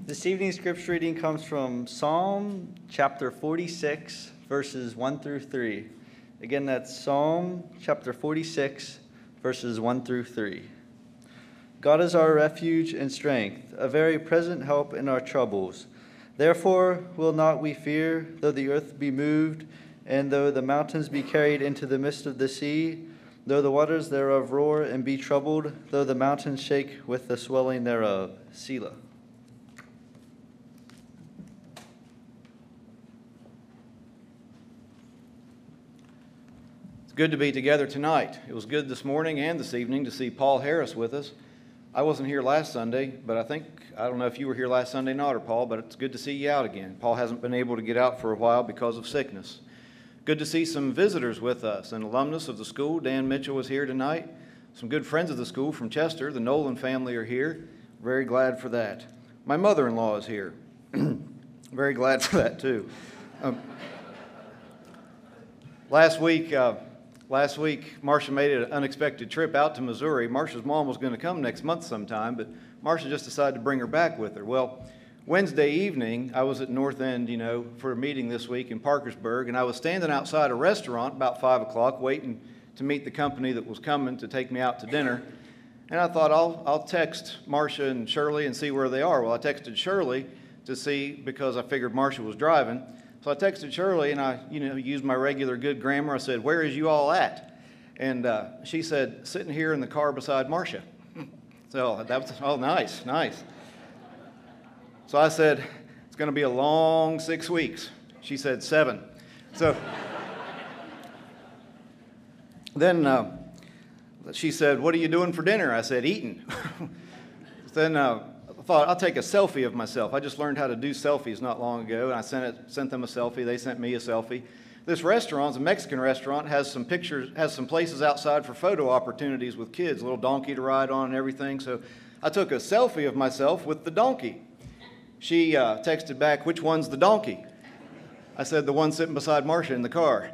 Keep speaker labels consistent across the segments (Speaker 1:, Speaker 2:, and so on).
Speaker 1: This evening's scripture reading comes from Psalm chapter 46, verses 1 through 3. Again, that's Psalm chapter 46, verses 1 through 3. God is our refuge and strength, a very present help in our troubles. Therefore will not we fear, though the earth be moved, and though the mountains be carried into the midst of the sea, though the waters thereof roar and be troubled, though the mountains shake with the swelling thereof. Selah.
Speaker 2: Good to be together tonight. It was good this morning and this evening to see Paul Harris with us. I wasn't here last Sunday, but I don't know if you were here last Sunday or not, or Paul, but it's good to see you out again. Paul hasn't been able to get out for a while because of sickness. Good to see some visitors with us. An alumnus of the school, Dan Mitchell, was here tonight. Some good friends of the school from Chester, the Nolan family, are here. Very glad for that. My mother-in-law is here. Very glad for that, too. Last week, Marcia made an unexpected trip out to Missouri. Marcia's mom was going to come next month sometime, but Marcia just decided to bring her back with her. Well, Wednesday evening, I was at North End, for a meeting this week in Parkersburg, and I was standing outside a restaurant about 5 o'clock waiting to meet the company that was coming to take me out to dinner. And I thought, I'll text Marcia and Shirley and see where they are. Well, I texted Shirley to see because I figured Marcia was driving. So I texted Shirley, and I, used my regular good grammar. I said, "Where is you all at?" And she said, "Sitting here in the car beside Marcia." So that was, nice. So I said, "It's going to be a long 6 weeks." She said, 7. So then she said, "What are you doing for dinner?" I said, "Eating." Then I thought, I'll take a selfie of myself. I just learned how to do selfies not long ago, and I sent them a selfie. They sent me a selfie. This restaurant's a Mexican restaurant, has some pictures, has some places outside for photo opportunities with kids, a little donkey to ride on and everything. So I took a selfie of myself with the donkey. She texted back, "Which one's the donkey?" I said, "The one sitting beside Marcia in the car."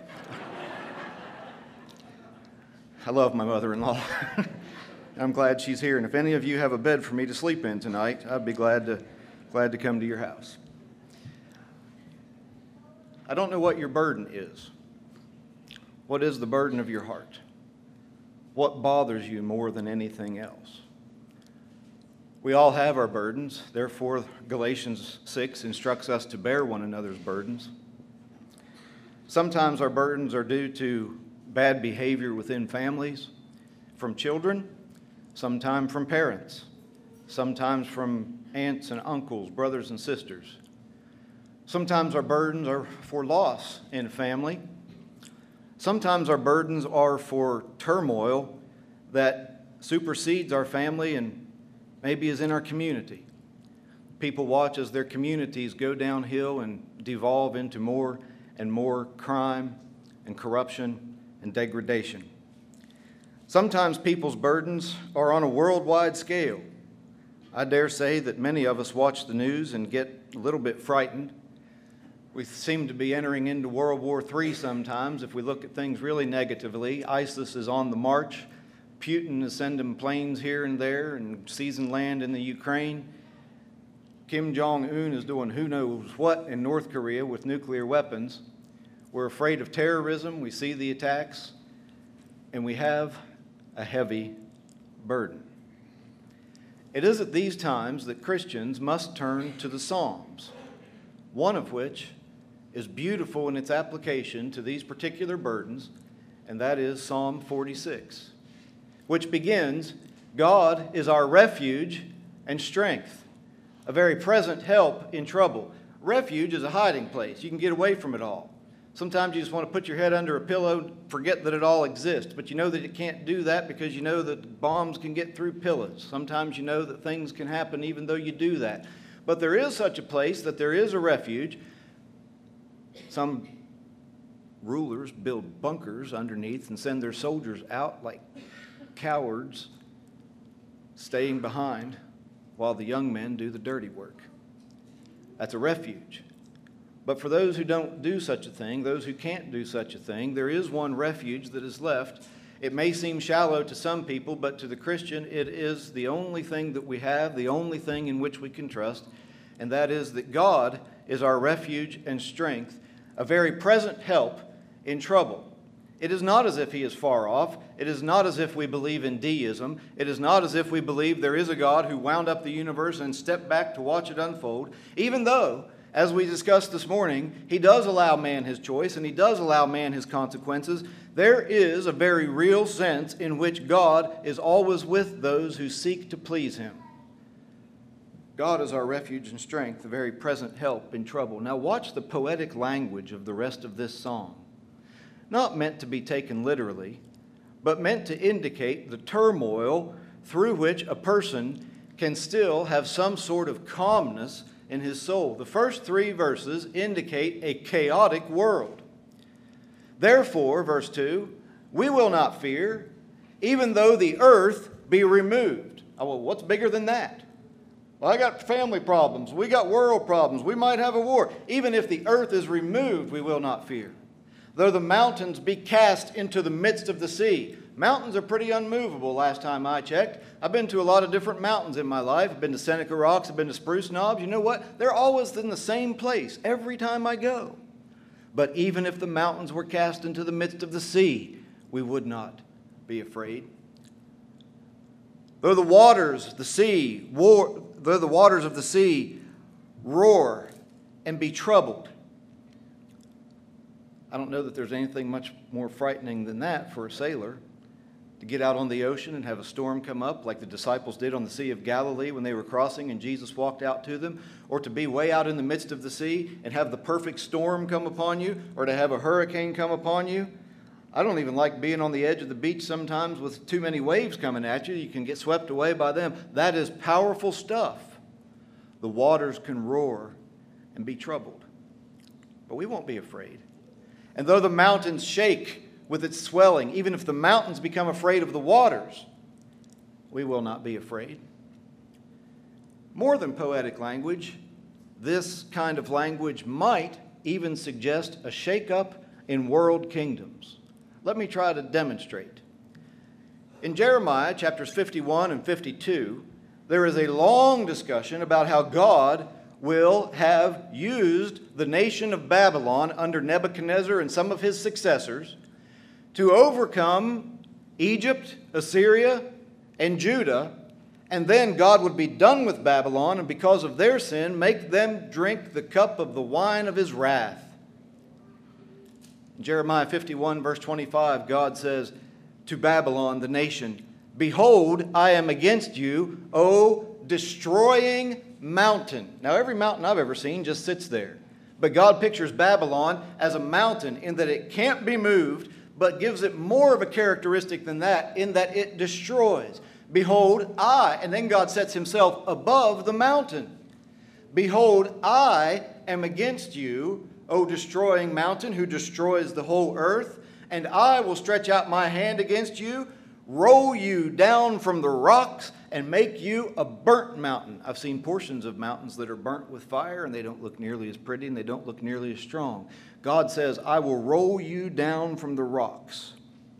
Speaker 2: I love my mother-in-law. I'm glad she's here, and if any of you have a bed for me to sleep in tonight, I'd be glad to come to your house. I don't know what your burden is. What is the burden of your heart? What bothers you more than anything else? We all have our burdens. Therefore, Galatians 6 instructs us to bear one another's burdens. Sometimes our burdens are due to bad behavior within families, from children, sometimes from parents, sometimes from aunts and uncles, brothers and sisters. Sometimes our burdens are for loss in a family. Sometimes our burdens are for turmoil that supersedes our family and maybe is in our community. People watch as their communities go downhill and devolve into more and more crime and corruption and degradation. Sometimes people's burdens are on a worldwide scale. I dare say that many of us watch the news and get a little bit frightened. We seem to be entering into World War III sometimes if we look at things really negatively. ISIS is on the march. Putin is sending planes here and there and seizing land in the Ukraine. Kim Jong-un is doing who knows what in North Korea with nuclear weapons. We're afraid of terrorism. We see the attacks, and we have a heavy burden. It is at these times that Christians must turn to the Psalms, one of which is beautiful in its application to these particular burdens, and that is Psalm 46, which begins, "God is our refuge and strength, a very present help in trouble." Refuge is a hiding place. You can get away from it all. Sometimes you just want to put your head under a pillow, forget that it all exists, but you know that it can't do that because you know that bombs can get through pillows. Sometimes you know that things can happen even though you do that. But there is such a place that there is a refuge. Some rulers build bunkers underneath and send their soldiers out like cowards, staying behind while the young men do the dirty work. That's a refuge. But for those who don't do such a thing, those who can't do such a thing, there is one refuge that is left. It may seem shallow to some people, but to the Christian, it is the only thing that we have, the only thing in which we can trust, and that is that God is our refuge and strength, a very present help in trouble. It is not as if he is far off. It is not as if we believe in deism. It is not as if we believe there is a God who wound up the universe and stepped back to watch it unfold, even though, as we discussed this morning, he does allow man his choice and he does allow man his consequences. There is a very real sense in which God is always with those who seek to please him. God is our refuge and strength, a very present help in trouble. Now watch the poetic language of the rest of this song. Not meant to be taken literally, but meant to indicate the turmoil through which a person can still have some sort of calmness in his soul. The first 3 verses indicate a chaotic world. Therefore, verse 2, we will not fear, even though the earth be removed. Oh, well, what's bigger than that? Well, I got family problems. We got world problems. We might have a war. Even if the earth is removed, we will not fear. Though the mountains be cast into the midst of the sea. Mountains are pretty unmovable last time I checked. I've been to a lot of different mountains in my life. I've been to Seneca Rocks. I've been to Spruce Knobs. You know what? They're always in the same place every time I go. But even if the mountains were cast into the midst of the sea, we would not be afraid. Though the waters of the sea roar and be troubled. I don't know that there's anything much more frightening than that for a sailor, to get out on the ocean and have a storm come up like the disciples did on the Sea of Galilee when they were crossing and Jesus walked out to them, or to be way out in the midst of the sea and have the perfect storm come upon you, or to have a hurricane come upon you. I don't even like being on the edge of the beach sometimes with too many waves coming at you. You can get swept away by them. That is powerful stuff. The waters can roar and be troubled, but we won't be afraid. And though the mountains shake with its swelling, even if the mountains become afraid of the waters, we will not be afraid. More than poetic language, this kind of language might even suggest a shakeup in world kingdoms. Let me try to demonstrate. In Jeremiah chapters 51 and 52, there is a long discussion about how God will have used the nation of Babylon under Nebuchadnezzar and some of his successors to overcome Egypt, Assyria, and Judah, and then God would be done with Babylon, and because of their sin, make them drink the cup of the wine of his wrath. In Jeremiah 51, verse 25, God says to Babylon, the nation, "Behold, I am against you, O destroying mountain." Now, every mountain I've ever seen just sits there. But God pictures Babylon as a mountain in that it can't be moved, but gives it more of a characteristic than that, in that it destroys. "Behold, I," and then God sets himself above the mountain. "Behold, I am against you, O destroying mountain, who destroys the whole earth, and I will stretch out my hand against you, roll you down from the rocks, and make you a burnt mountain." I've seen portions of mountains that are burnt with fire, and they don't look nearly as pretty, and they don't look nearly as strong. God says, "I will roll you down from the rocks."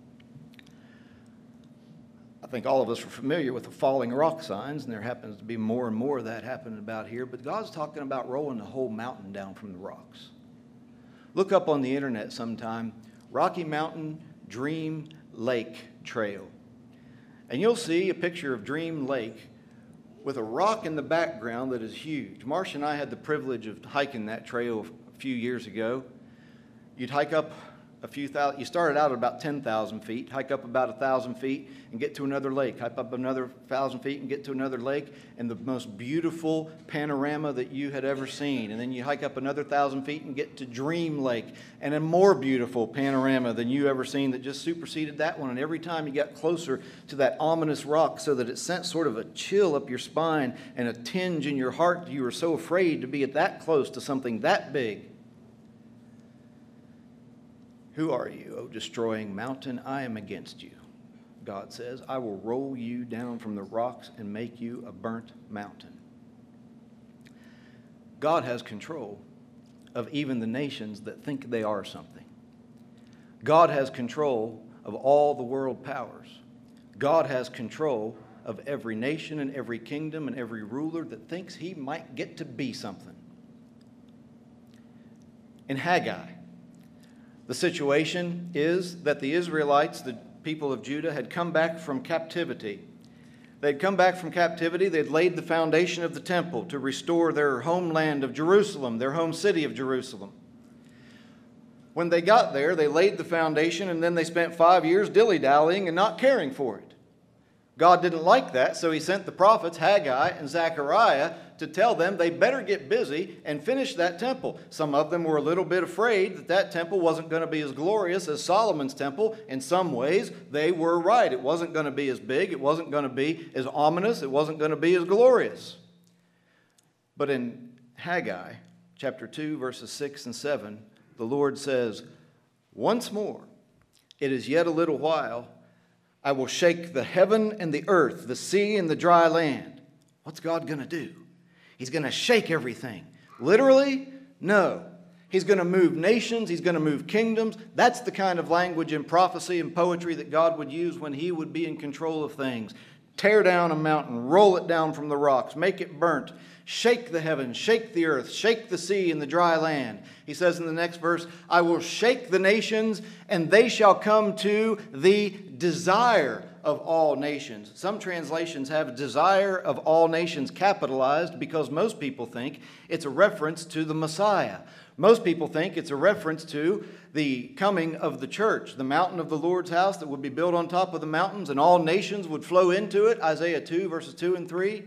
Speaker 2: I think all of us are familiar with the falling rock signs, and there happens to be more and more of that happening about here, but God's talking about rolling the whole mountain down from the rocks. Look up on the internet sometime, Rocky Mountain Dream Lake Trail. And you'll see a picture of Dream Lake with a rock in the background that is huge. Marcia and I had the privilege of hiking that trail a few years ago. You'd hike up a few thousand, you started out at about 10,000 feet, hike up about 1,000 feet and get to another lake, hike up another 1,000 feet and get to another lake, and the most beautiful panorama that you had ever seen. And then you hike up another 1,000 feet and get to Dream Lake, and a more beautiful panorama than you ever seen that just superseded that one. And every time you got closer to that ominous rock, so that it sent sort of a chill up your spine and a tinge in your heart. You were so afraid to be at that close to something that big. "Who are you, O destroying mountain? I am against you," God says. "I will roll you down from the rocks and make you a burnt mountain." God has control of even the nations that think they are something. God has control of all the world powers. God has control of every nation and every kingdom and every ruler that thinks he might get to be something. In Haggai, the situation is that the Israelites, the people of Judah, had come back from captivity. They'd come back from captivity. They'd laid the foundation of the temple to restore their homeland of Jerusalem, their home city of Jerusalem. When they got there, they laid the foundation, and then they spent 5 years dilly-dallying and not caring for it. God didn't like that, so he sent the prophets Haggai and Zechariah to tell them they better get busy and finish that temple. Some of them were a little bit afraid that that temple wasn't going to be as glorious as Solomon's temple. In some ways, they were right. It wasn't going to be as big. It wasn't going to be as ominous. It wasn't going to be as glorious. But in Haggai, chapter 2, verses 6 and 7, the Lord says, "Once more, it is yet a little while, I will shake the heaven and the earth, the sea and the dry land." What's God going to do? He's going to shake everything. Literally? No. He's going to move nations. He's going to move kingdoms. That's the kind of language in prophecy and poetry that God would use when he would be in control of things. Tear down a mountain, roll it down from the rocks, make it burnt, shake the heavens, shake the earth, shake the sea and the dry land. He says in the next verse, "I will shake the nations, and they shall come to the desire of all nations." Some translations have "desire of all nations" capitalized because most people think it's a reference to the Messiah. Most people think it's a reference to the coming of the church, the mountain of the Lord's house that would be built on top of the mountains, and all nations would flow into it, Isaiah 2, verses 2 and 3.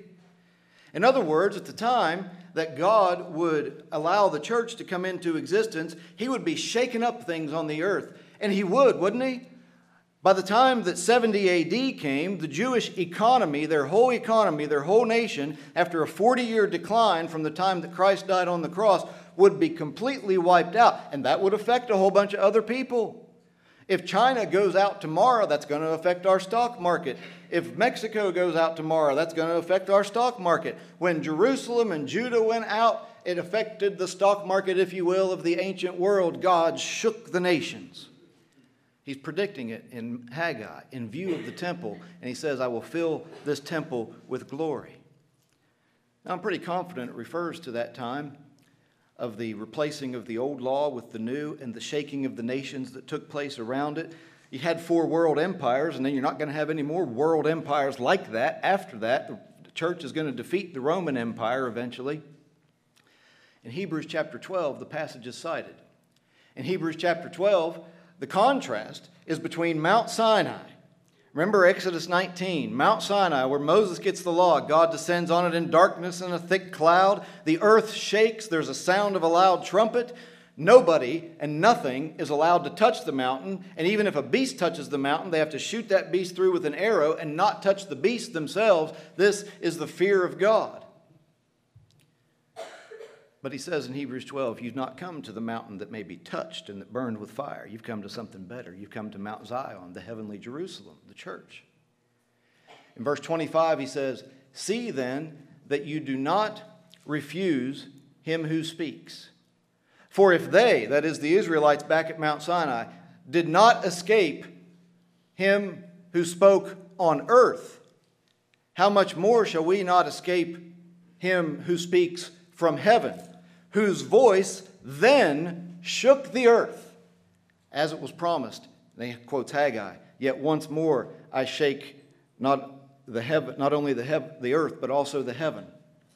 Speaker 2: In other words, at the time that God would allow the church to come into existence, he would be shaking up things on the earth. And he would, wouldn't he? By the time that 70 AD came, the Jewish economy, their whole nation, after a 40-year decline from the time that Christ died on the cross, would be completely wiped out. And that would affect a whole bunch of other people. If China goes out tomorrow, that's going to affect our stock market. If Mexico goes out tomorrow, that's going to affect our stock market. When Jerusalem and Judah went out, it affected the stock market, if you will, of the ancient world. God shook the nations. He's predicting it in Haggai in view of the temple. And he says, "I will fill this temple with glory." Now, I'm pretty confident it refers to that time of the replacing of the old law with the new and the shaking of the nations that took place around it. You had 4 world empires, and then you're not going to have any more world empires like that. After that, the church is going to defeat the Roman Empire eventually. In Hebrews chapter 12, the passage is cited. In Hebrews chapter 12, the contrast is between Mount Sinai. Remember Exodus 19, Mount Sinai, where Moses gets the law. God descends on it in darkness and a thick cloud. The earth shakes. There's a sound of a loud trumpet. Nobody and nothing is allowed to touch the mountain. And even if a beast touches the mountain, they have to shoot that beast through with an arrow and not touch the beast themselves. This is the fear of God. But he says in Hebrews 12, you've not come to the mountain that may be touched and that burned with fire. You've come to something better. You've come to Mount Zion, the heavenly Jerusalem, the church. In verse 25, he says, "See then that you do not refuse him who speaks. For if they," that is the Israelites back at Mount Sinai, "did not escape him who spoke on earth, how much more shall we not escape him who speaks from heaven, whose voice then shook the earth, as it was promised." And he quotes Haggai, "Yet once more I shake not only the earth, but also the heaven."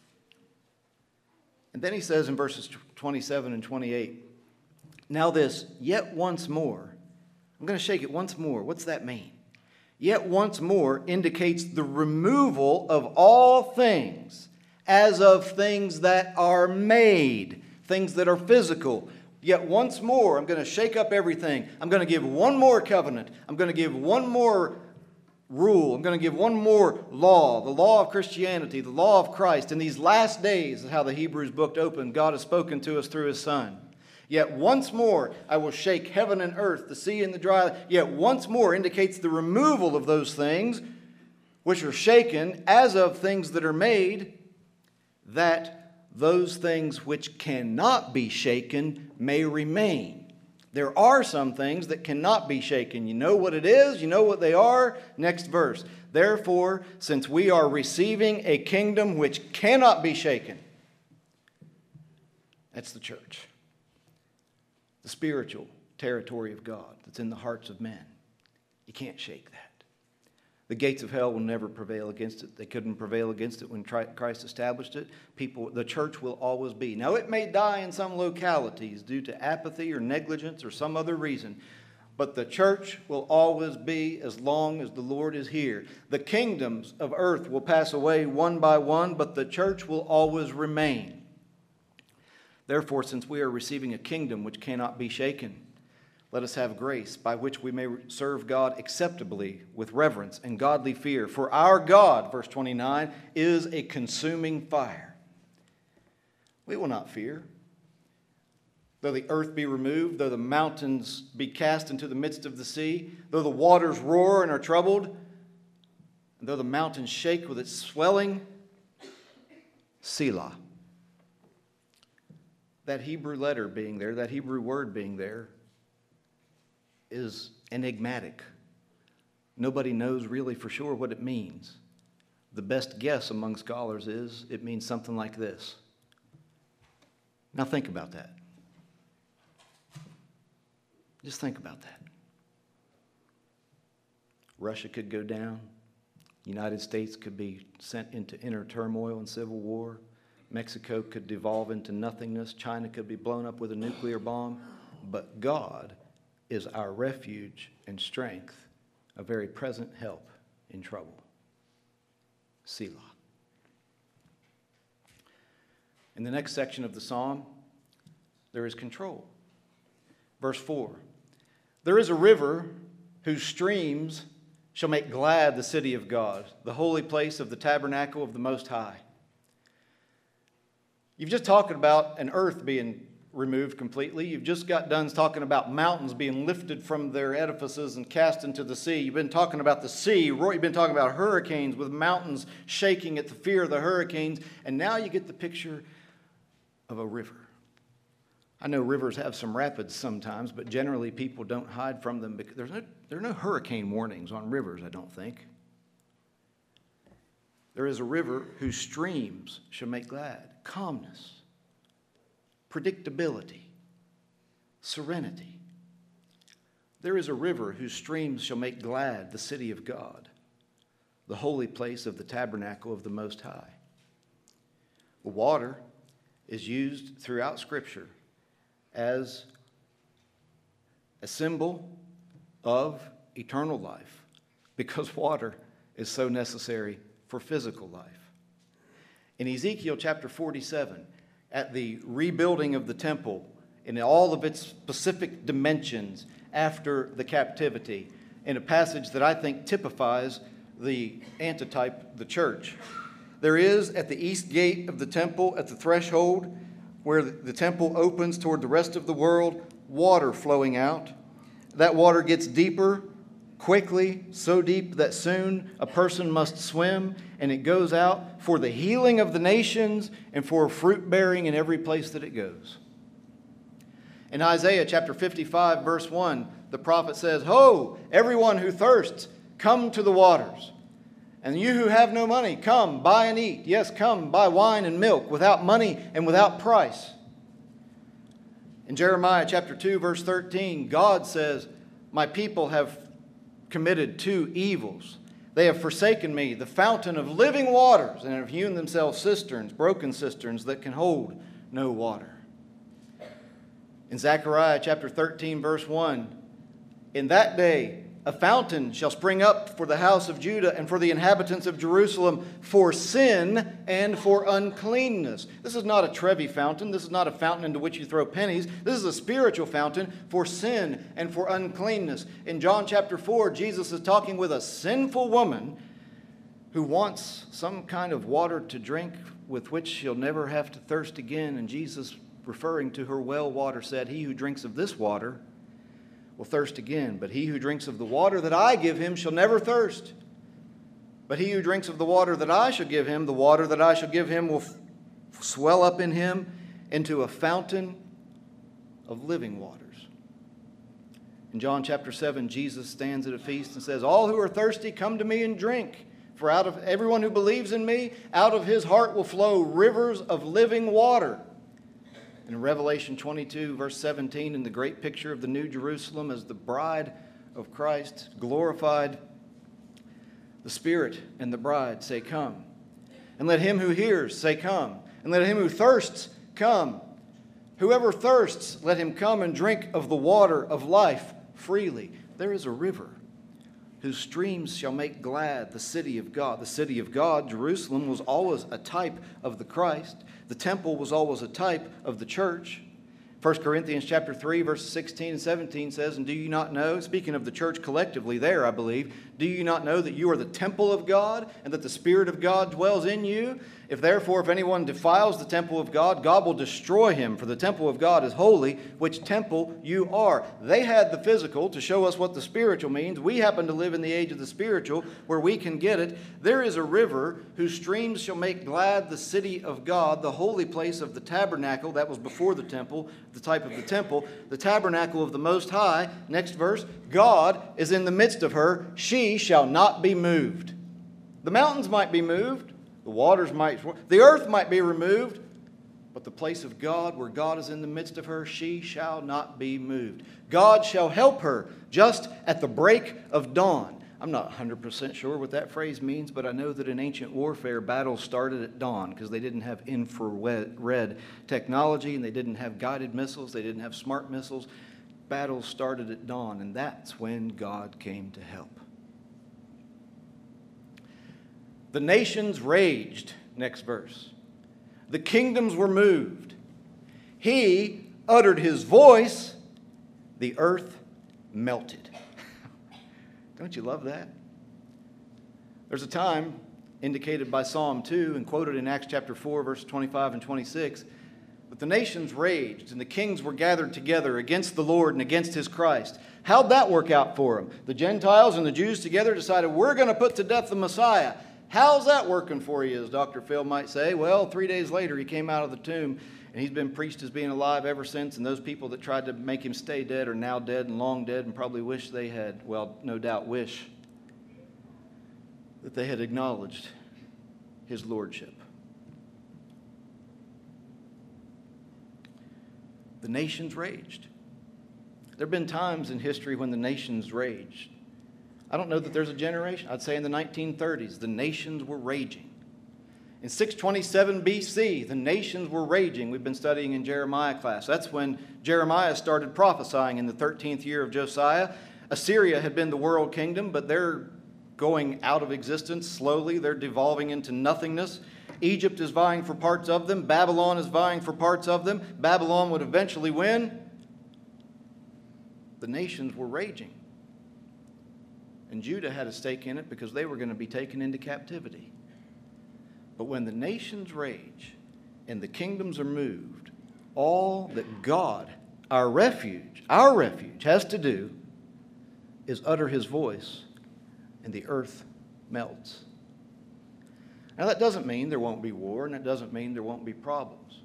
Speaker 2: And then he says in verses 27 and 28, "Now this, yet once more," I'm going to shake it once more. What's that mean? Yet once more indicates the removal of all things as of things that are made, things that are physical. Yet once more, I'm going to shake up everything. I'm going to give one more covenant. I'm going to give one more rule. I'm going to give one more law, the law of Christianity, the law of Christ. In these last days is how the Hebrews book opened. God has spoken to us through his Son. Yet once more I will shake heaven and earth, the sea and the dry. Yet once more indicates the removal of those things which are shaken as of things that are made, that those things which cannot be shaken may remain. There are some things that cannot be shaken. You know what it is. You know what they are. Next verse. Therefore, since we are receiving a kingdom which cannot be shaken, that's the church, the spiritual territory of God that's in the hearts of men. You can't shake that. The gates of hell will never prevail against it. They couldn't prevail against it when Christ established it. The church will always be. Now, it may die in some localities due to apathy or negligence or some other reason, but the church will always be as long as the Lord is here. The kingdoms of earth will pass away one by one, but the church will always remain. Therefore, since we are receiving a kingdom which cannot be shaken, let us have grace by which we may serve God acceptably with reverence and godly fear. For our God, verse 29, is a consuming fire. We will not fear. Though the earth be removed, though the mountains be cast into the midst of the sea, though the waters roar and are troubled, and though the mountains shake with its swelling, Selah. That Hebrew letter being there, that Hebrew word being there, is enigmatic. Nobody knows really for sure what it means. The best guess among scholars is it means something like this. Now think about that. Just think about that. Russia could go down. The United States could be sent into inner turmoil and civil war. Mexico could devolve into nothingness. China could be blown up with a nuclear bomb. But God is our refuge and strength, a very present help in trouble. Selah. In the next section of the psalm, there is control. Verse 4, there is a river whose streams shall make glad the city of God, the holy place of the tabernacle of the Most High. You've just talked about an earth being removed completely. You've just got done talking about mountains being lifted from their edifices and cast into the sea. You've been talking about the sea. You've been talking about hurricanes with mountains shaking at the fear of the hurricanes. And now you get the picture of a river. I know rivers have some rapids sometimes, but generally people don't hide from them because there are no hurricane warnings on rivers, I don't think. There is a river whose streams shall make glad. Calmness, predictability, serenity. There is a river whose streams shall make glad the city of God, the holy place of the tabernacle of the Most High. The water is used throughout Scripture as a symbol of eternal life because water is so necessary for physical life. In Ezekiel chapter 47, at the rebuilding of the temple in all of its specific dimensions after the captivity, in a passage that I think typifies the antitype, the church, there is at the east gate of the temple, at the threshold, where the temple opens toward the rest of the world, water flowing out. That water gets deeper quickly, so deep that soon a person must swim, and it goes out for the healing of the nations and for fruit bearing in every place that it goes. In Isaiah chapter 55, verse 1, the prophet says, "Ho, everyone who thirsts, come to the waters. And you who have no money, come, buy and eat. Yes, come, buy wine and milk without money and without price." In Jeremiah chapter 2, verse 13, God says, "My people have committed two evils. They have forsaken me, the fountain of living waters, and have hewn themselves cisterns, broken cisterns that can hold no water." In Zechariah chapter 13, verse 1, "In that day a fountain shall spring up for the house of Judah and for the inhabitants of Jerusalem for sin and for uncleanness." This is not a Trevi fountain. This is not a fountain into which you throw pennies. This is a spiritual fountain for sin and for uncleanness. In John chapter 4, Jesus is talking with a sinful woman who wants some kind of water to drink with which she'll never have to thirst again. And Jesus, referring to her well water, said, "He who drinks of this water will thirst again, but he who drinks of the water that I give him shall never thirst. But he who drinks of the water that I shall give him, the water that I shall give him will swell up in him into a fountain of living waters." In John chapter 7, Jesus stands at a feast and says, "All who are thirsty, come to me and drink. For out of everyone who believes in me, out of his heart will flow rivers of living water." And in Revelation 22, verse 17, in the great picture of the New Jerusalem as the bride of Christ, glorified, the Spirit and the bride say, "Come." And let him who hears say, "Come." And let him who thirsts come. Whoever thirsts, let him come and drink of the water of life freely. There is a river whose streams shall make glad the city of God. The city of God, Jerusalem, was always a type of the Christ. The temple was always a type of the church. 1 Corinthians chapter 3, verses 16 and 17 says, "And do you not know," speaking of the church collectively there, I believe, "do you not know that you are the temple of God and that the Spirit of God dwells in you? If anyone defiles the temple of God, God will destroy him, for the temple of God is holy, which temple you are." They had the physical to show us what the spiritual means. We happen to live in the age of the spiritual where we can get it. There is a river whose streams shall make glad the city of God, the holy place of the tabernacle. That was before the temple, the type of the temple, the tabernacle of the Most High. Next verse, "God is in the midst of her. She shall not be moved." The mountains might be moved. The waters the earth might be removed, but the place of God, where God is in the midst of her, she shall not be moved. God shall help her just at the break of dawn. I'm not 100% sure what that phrase means, but I know that in ancient warfare, battles started at dawn because they didn't have infrared technology and they didn't have guided missiles, they didn't have smart missiles. Battles started at dawn, and that's when God came to help. The nations raged, next verse. The kingdoms were moved. He uttered his voice, the earth melted. Don't you love that? There's a time indicated by Psalm 2 and quoted in Acts chapter 4, verses 25 and 26, but the nations raged and the kings were gathered together against the Lord and against his Christ. How'd that work out for them? The Gentiles and the Jews together decided, we're going to put to death the Messiah. How's that working for you, as Dr. Phil might say? Well, 3 days later, he came out of the tomb, and he's been preached as being alive ever since, and those people that tried to make him stay dead are now dead and long dead and probably wish they had, well, no doubt wish that they had acknowledged his lordship. The nations raged. There have been times in history when the nations raged. I don't know that there's a generation. I'd say in the 1930s, the nations were raging. In 627 BC, the nations were raging. We've been studying in Jeremiah class. That's when Jeremiah started prophesying in the 13th year of Josiah. Assyria had been the world kingdom, but they're going out of existence slowly. They're devolving into nothingness. Egypt is vying for parts of them. Babylon is vying for parts of them. Babylon would eventually win. The nations were raging. And Judah had a stake in it because they were going to be taken into captivity. But when the nations rage and the kingdoms are moved, all that God, our refuge, has to do is utter his voice and the earth melts. Now that doesn't mean there won't be war, and that doesn't mean there won't be problems.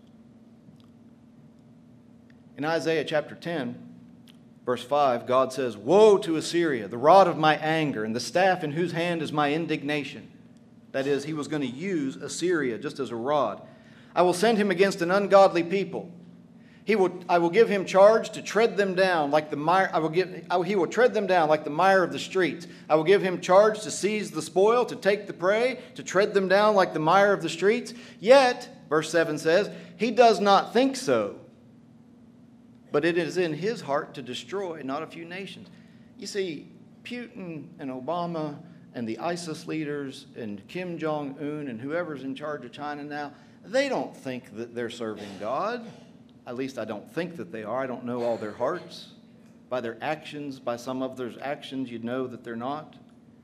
Speaker 2: In Isaiah chapter 10, Verse 5, God says, "Woe to Assyria, the rod of my anger, and the staff in whose hand is my indignation." That is, he was going to use Assyria just as a rod. "I will send him against an ungodly people. I will give him charge to tread them down like the mire. He will tread them down like the mire of the streets. I will give him charge to seize the spoil, to take the prey, to tread them down like the mire of the streets. Yet," verse 7 says, "he does not think so. But it is in his heart to destroy not a few nations." You see, Putin and Obama and the ISIS leaders and Kim Jong-un and whoever's in charge of China now, they don't think that they're serving God. At least I don't think that they are. I don't know all their hearts. By their actions, by some of their actions, you'd know that they're not.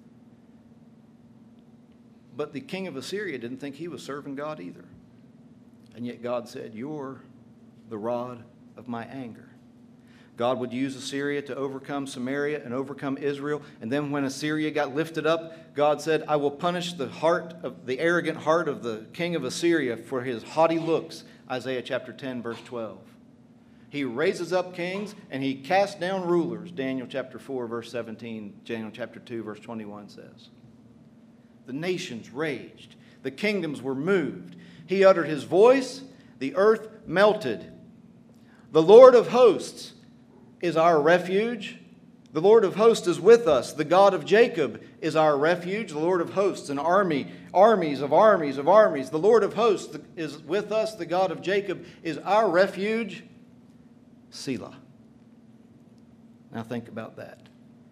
Speaker 2: But the king of Assyria didn't think he was serving God either. And yet God said, "You're the rod of my anger." God would use Assyria to overcome Samaria and overcome Israel. And then when Assyria got lifted up, God said, "I will punish the arrogant heart of the king of Assyria for his haughty looks." Isaiah chapter 10, verse 12. He raises up kings, and he casts down rulers, Daniel chapter 4, verse 17, Daniel chapter 2, verse 21 says. The nations raged. The kingdoms were moved. He uttered his voice. The earth melted. The Lord of hosts is our refuge. The Lord of hosts is with us. The God of Jacob is our refuge. The Lord of hosts, an army, armies of armies of armies. The Lord of hosts is with us. The God of Jacob is our refuge. Selah. Now think about that.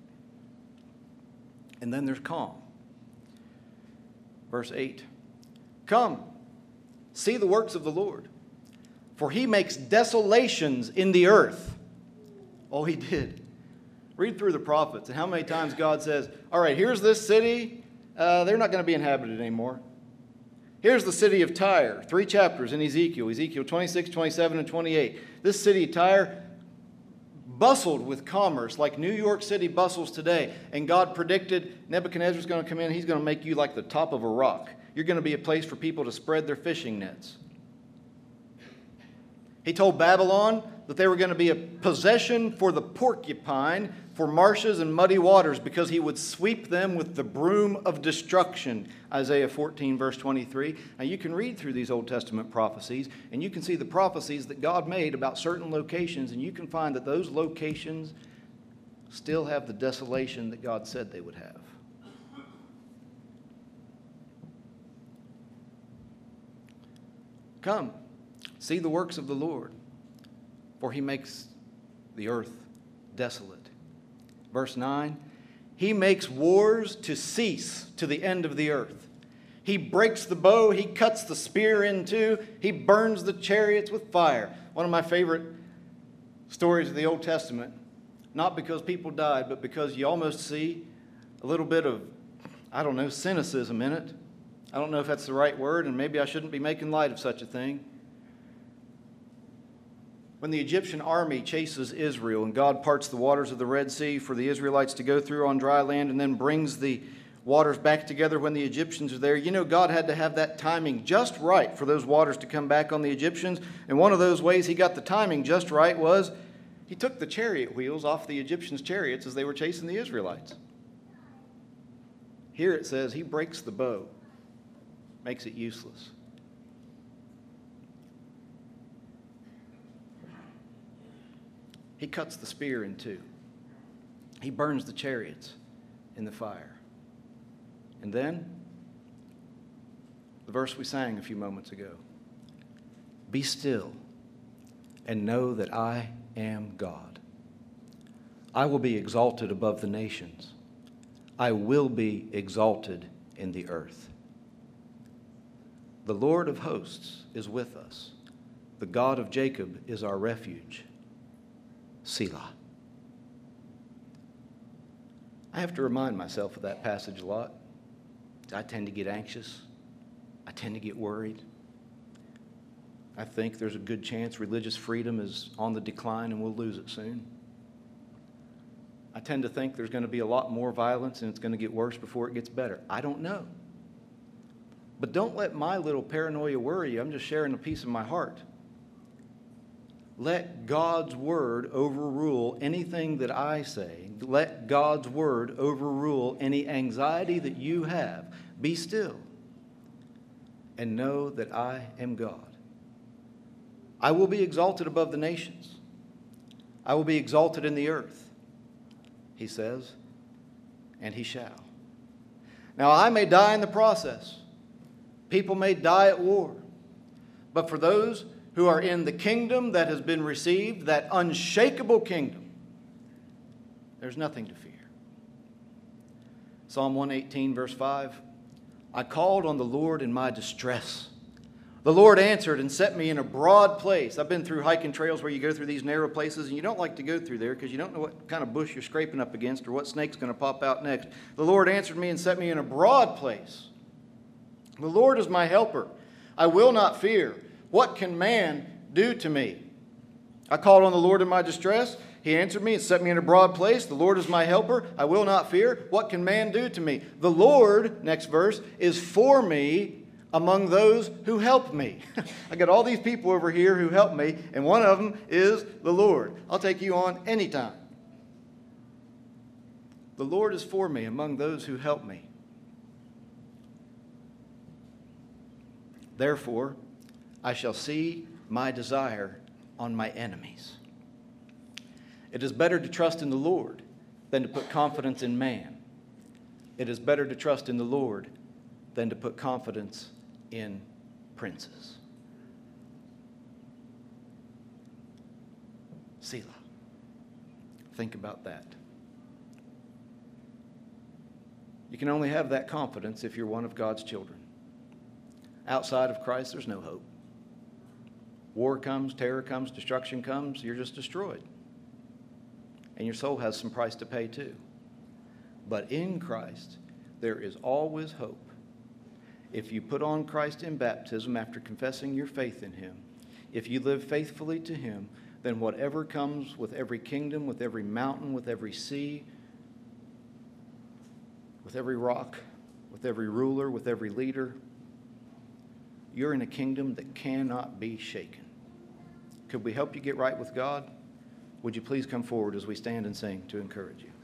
Speaker 2: And then there's calm. Verse 8. Come, see the works of the Lord, for he makes desolations in the earth. Oh, he did. Read through the prophets and how many times God says, all right, here's this city. They're not going to be inhabited anymore. Here's the city of Tyre. 3 chapters in Ezekiel. Ezekiel 26, 27, and 28. This city of Tyre bustled with commerce like New York City bustles today. And God predicted Nebuchadnezzar's going to come in. He's going to make you like the top of a rock. You're going to be a place for people to spread their fishing nets. He told Babylon that they were going to be a possession for the porcupine, for marshes and muddy waters, because he would sweep them with the broom of destruction. Isaiah 14, verse 23. Now you can read through these Old Testament prophecies, and you can see the prophecies that God made about certain locations, and you can find that those locations still have the desolation that God said they would have. Come, see the works of the Lord, for he makes the earth desolate. Verse 9, he makes wars to cease to the end of the earth. He breaks the bow, he cuts the spear in two, he burns the chariots with fire. One of my favorite stories of the Old Testament, not because people died, but because you almost see a little bit of, cynicism in it. I don't know if that's the right word, and maybe I shouldn't be making light of such a thing. When the Egyptian army chases Israel and God parts the waters of the Red Sea for the Israelites to go through on dry land and then brings the waters back together when the Egyptians are there, God had to have that timing just right for those waters to come back on the Egyptians. And one of those ways he got the timing just right was he took the chariot wheels off the Egyptians' chariots as they were chasing the Israelites. Here it says he breaks the bow, makes it useless. He cuts the spear in two. He burns the chariots in the fire. And then, the verse we sang a few moments ago. Be still and know that I am God. I will be exalted above the nations. I will be exalted in the earth. The Lord of hosts is with us. The God of Jacob is our refuge. Selah. I have to remind myself of that passage a lot. I tend to get anxious. I tend to get worried. I think there's a good chance religious freedom is on the decline and we'll lose it soon. I tend to think there's going to be a lot more violence and it's going to get worse before it gets better. I don't know. But don't let my little paranoia worry you. I'm just sharing a piece of my heart. Let God's word overrule anything that I say. Let God's word overrule any anxiety that you have. Be still and know that I am God. I will be exalted above the nations. I will be exalted in the earth, he says, and he shall. Now I may die in the process. People may die at war. But for those who are in the kingdom that has been received, that unshakable kingdom, there's nothing to fear. Psalm 118, verse 5, I called on the Lord in my distress. The Lord answered and set me in a broad place. I've been through hiking trails where you go through these narrow places, and you don't like to go through there because you don't know what kind of bush you're scraping up against or what snake's going to pop out next. The Lord answered me and set me in a broad place. The Lord is my helper. I will not fear. What can man do to me? I called on the Lord in my distress. He answered me and set me in a broad place. The Lord is my helper. I will not fear. What can man do to me? The Lord, next verse, is for me. among those who help me. I got all these people over here who help me, and one of them is the Lord. I'll take you on anytime. The Lord is for me among those who help me. Therefore, I shall see my desire on my enemies. It is better to trust in the Lord than to put confidence in man. It is better to trust in the Lord than to put confidence in princes. Selah. Think about that. You can only have that confidence if you're one of God's children. Outside of Christ, there's no hope. War comes, terror comes, destruction comes, you're just destroyed. And your soul has some price to pay too. But in Christ, there is always hope. If you put on Christ in baptism after confessing your faith in Him, if you live faithfully to Him, then whatever comes with every kingdom, with every mountain, with every sea, with every rock, with every ruler, with every leader, you're in a kingdom that cannot be shaken. Could we help you get right with God? Would you please come forward as we stand and sing to encourage you?